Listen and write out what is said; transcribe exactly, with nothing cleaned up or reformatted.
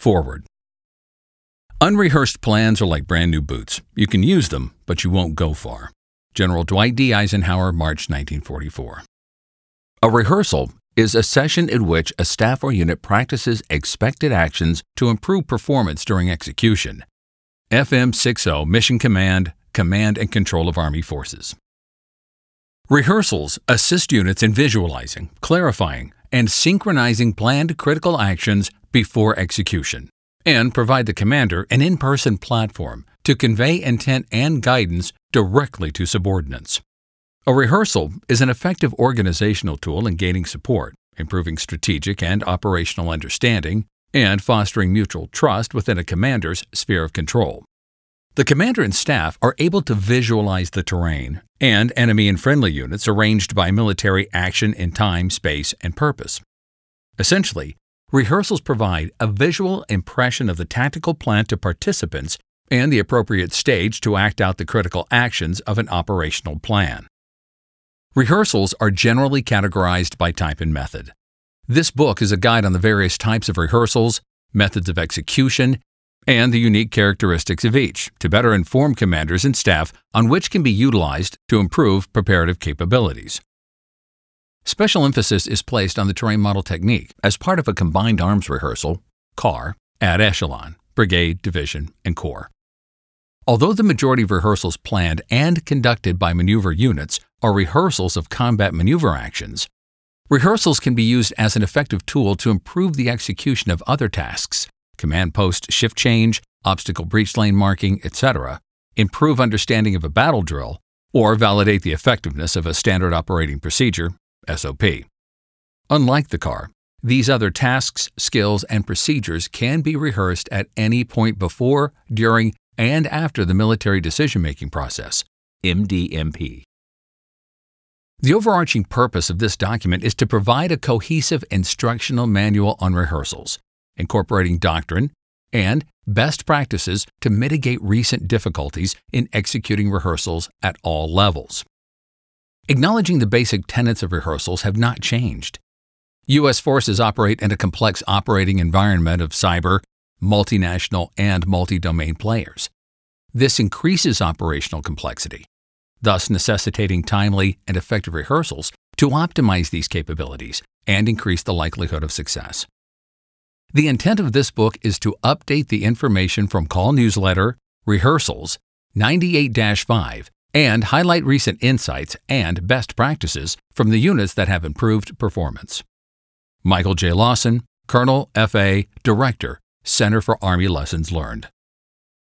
Forward. Unrehearsed plans are like brand new boots. You can use them, but you won't go far. General Dwight D. Eisenhower, March nineteen forty-four. A rehearsal is a session in which a staff or unit practices expected actions to improve performance during execution. F M sixty, Mission Command, Command and Control of Army Forces. Rehearsals assist units in visualizing, clarifying, and synchronizing planned critical actions before execution, and provide the commander an in-person platform to convey intent and guidance directly to subordinates. A rehearsal is an effective organizational tool in gaining support, improving strategic and operational understanding, and fostering mutual trust within a commander's sphere of control. The commander and staff are able to visualize the terrain and enemy and friendly units arranged by military action in time, space, and purpose. Essentially, rehearsals provide a visual impression of the tactical plan to participants and the appropriate stage to act out the critical actions of an operational plan. Rehearsals are generally categorized by type and method. This book is a guide on the various types of rehearsals, methods of execution, and the unique characteristics of each to better inform commanders and staff on which can be utilized to improve preparative capabilities. Special emphasis is placed on the terrain model technique as part of a combined arms rehearsal, C A R, at echelon, brigade, division, and corps. Although the majority of rehearsals planned and conducted by maneuver units are rehearsals of combat maneuver actions, rehearsals can be used as an effective tool to improve the execution of other tasks, command post shift change, obstacle breach lane marking, et cetera, improve understanding of a battle drill, or validate the effectiveness of a standard operating procedure, S O P. Unlike the C A R, these other tasks, skills, and procedures can be rehearsed at any point before, during, and after the military decision-making process, M D M P. The overarching purpose of this document is to provide a cohesive instructional manual on rehearsals, incorporating doctrine and best practices to mitigate recent difficulties in executing rehearsals at all levels. Acknowledging the basic tenets of rehearsals have not changed. U S forces operate in a complex operating environment of cyber, multinational, and multi-domain players. This increases operational complexity, thus necessitating timely and effective rehearsals to optimize these capabilities and increase the likelihood of success. The intent of this book is to update the information from Call Newsletter, Rehearsals, ninety-eight dash five, and highlight recent insights and best practices from the units that have improved performance. Michael J. Lawson, Colonel, F A, Director, Center for Army Lessons Learned.